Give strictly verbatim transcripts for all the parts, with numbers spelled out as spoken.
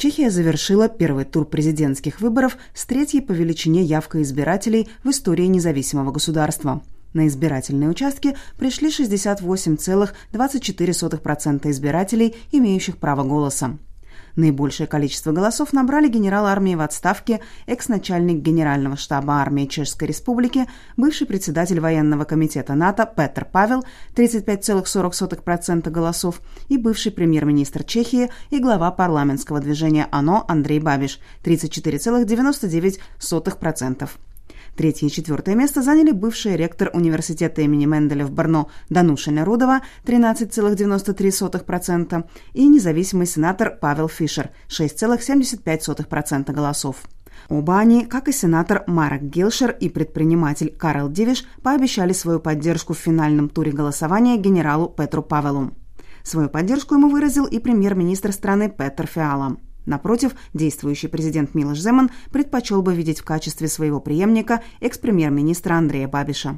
Чехия завершила первый тур президентских выборов с третьей по величине явкой избирателей в истории независимого государства. На избирательные участки пришли шестьдесят восемь целых двадцать четыре сотых процента избирателей, имеющих право голоса. Наибольшее количество голосов набрали генерал армии в отставке, экс-начальник Генерального штаба армии Чешской Республики, бывший председатель военного комитета НАТО Петр Павел тридцать пять целых сорок сотых процента голосов и бывший премьер-министр Чехии и глава парламентского движения ОНО Андрей Бабиш тридцать четыре целых девяносто девять сотых процента. Третье и четвертое место заняли бывший ректор университета имени Менделя в Брно Дануша Нерудова тринадцать целых девяносто три сотых процента и независимый сенатор Павел Фишер шесть целых семьдесят пять сотых процента голосов. Оба они, как и сенатор Марек Гилшер и предприниматель Карл Дивиш, пообещали свою поддержку в финальном туре голосования генералу Петру Павелу. Свою поддержку ему выразил и премьер-министр страны Петер Фиала. Напротив, действующий президент Милош Земан предпочел бы видеть в качестве своего преемника экс-премьер-министра Андрея Бабиша.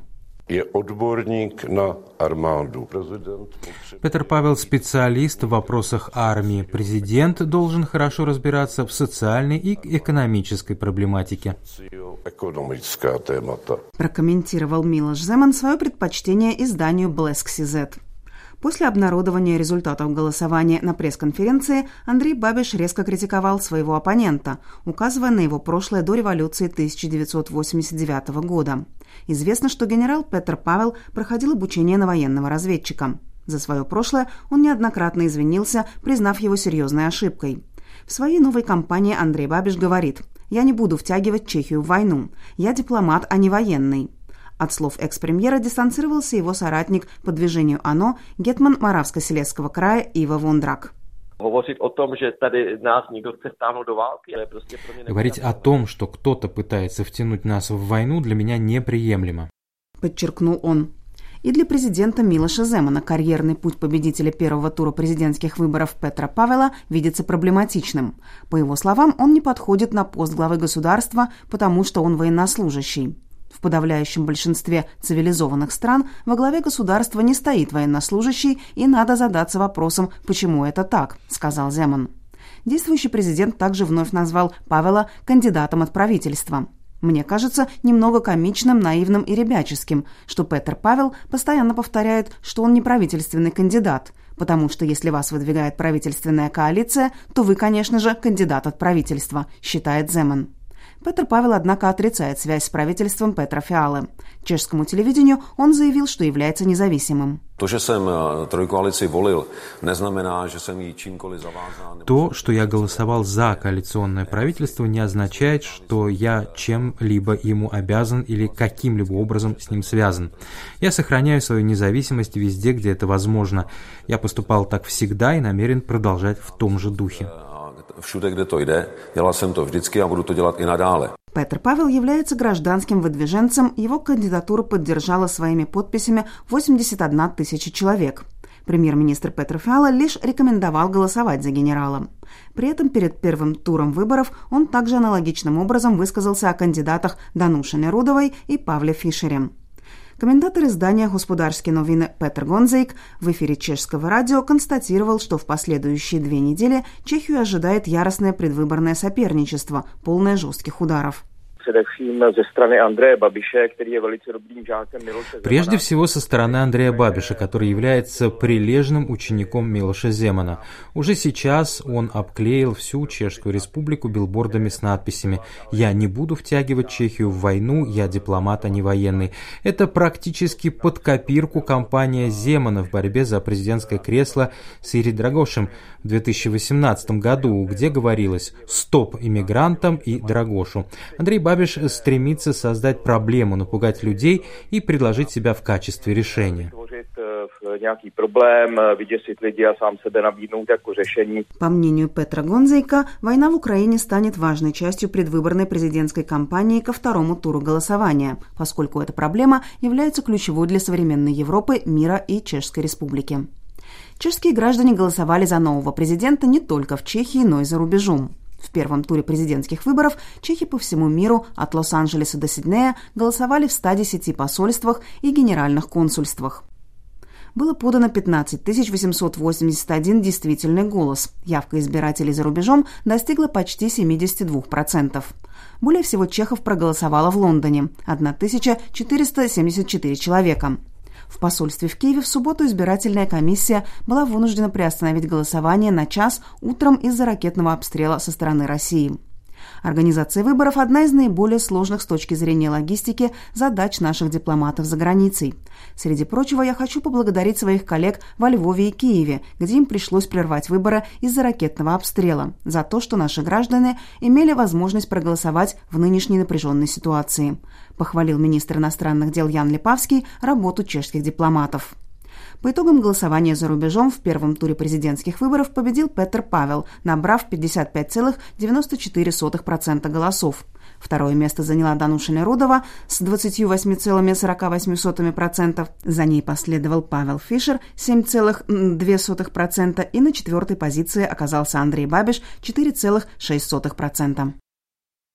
Петр Павел – специалист в вопросах армии. Президент должен хорошо разбираться в социальной и экономической проблематике. Прокомментировал Милош Земан свое предпочтение изданию Blesk точка си зет. После обнародования результатов голосования на пресс-конференции Андрей Бабиш резко критиковал своего оппонента, указывая на его прошлое до революции тысяча девятьсот восемьдесят девятого года. Известно, что генерал Петр Павел проходил обучение на военного разведчика. За свое прошлое он неоднократно извинился, признав его серьезной ошибкой. В своей новой кампании Андрей Бабиш говорит: «Я не буду втягивать Чехию в войну. Я дипломат, а не военный». От слов экс-премьера дистанцировался его соратник по движению ОНО, гетман Моравско-Силезского края Иво Вондрак. Говорить о том, что кто-то пытается втянуть нас в войну, для меня неприемлемо, подчеркнул он. И для президента Милоша Земана карьерный путь победителя первого тура президентских выборов Петра Павела видится проблематичным. По его словам, он не подходит на пост главы государства, потому что он военнослужащий. В подавляющем большинстве цивилизованных стран во главе государства не стоит военнослужащий, и надо задаться вопросом, почему это так, сказал Земан. Действующий президент также вновь назвал Павела кандидатом от правительства. Мне кажется немного комичным, наивным и ребяческим, что Петр Павел постоянно повторяет, что он не правительственный кандидат, потому что если вас выдвигает правительственная коалиция, то вы, конечно же, кандидат от правительства, считает Земан. Петр Павел, однако, отрицает связь с правительством Петра Фиалы. Чешскому телевидению он заявил, что является независимым. То, что я голосовал за коалиционное правительство, не означает, что я чем-либо ему обязан или каким-либо образом с ним связан. Я сохраняю свою независимость везде, где это возможно. Я поступал так всегда и намерен продолжать в том же духе. Všude, kde to jde, dělal jsem to vždycky a budu to dělat i nadále. Петр Павел является гражданским выдвиженцем, его кандидатуру поддержала своими подписями восемьдесят одна тысяча человек. Премьер-министр Петр Фиала лишь рекомендовал голосовать за генерала. При этом перед первым туром выборов он также аналогичным образом высказался о кандидатах Дануше Нерудовой и Павле Фишере. Комментатор издания «Господарские новины» Петр Гонзейк в эфире чешского радио констатировал, что в последующие две недели Чехию ожидает яростное предвыборное соперничество, полное жестких ударов. Прежде всего со стороны Андрея Бабиша, который является прилежным учеником Милоша Земана. Уже сейчас он обклеил всю Чешскую Республику билбордами с надписями «Я не буду втягивать Чехию в войну, я дипломат, а не военный». Это практически под копирку кампания Земана в борьбе за президентское кресло с Ири Драгошем в две тысячи восемнадцатом году, где говорилось «Стоп иммигрантам и Драгошу». Андрей Бабиш Бабиш стремится создать проблему, напугать людей и предложить себя в качестве решения. По мнению Петра Гонзейка, война в Украине станет важной частью предвыборной президентской кампании ко второму туру голосования, поскольку эта проблема является ключевой для современной Европы, мира и Чешской Республики. Чешские граждане голосовали за нового президента не только в Чехии, но и за рубежом. В первом туре президентских выборов чехи по всему миру, от Лос-Анджелеса до Сиднея, голосовали в ста десяти посольствах и генеральных консульствах. было подано пятнадцать тысяч восемьсот восемьдесят один действительный голос. Явка избирателей за рубежом достигла почти семьдесят два процента. Более всего чехов проголосовало в Лондоне – тысяча четыреста семьдесят четыре человека. В посольстве в Киеве в субботу избирательная комиссия была вынуждена приостановить голосование на час утром из-за ракетного обстрела со стороны России. Организация выборов – одна из наиболее сложных с точки зрения логистики задач наших дипломатов за границей. Среди прочего, я хочу поблагодарить своих коллег во Львове и Киеве, где им пришлось прервать выборы из-за ракетного обстрела, за то, что наши граждане имели возможность проголосовать в нынешней напряженной ситуации. Похвалил министр иностранных дел Ян Липавский работу чешских дипломатов. По итогам голосования за рубежом в первом туре президентских выборов победил Петр Павел, набрав пятьдесят пять целых девяносто четыре сотых процента голосов. Второе место заняла Дануша Нерудова с двадцатью восьмью целыми сорока восьми сотыми процента. За ней последовал Павел Фишер семь целых две сотых процента и на четвертой позиции оказался Андрей Бабиш четыре целых шесть сотых процента.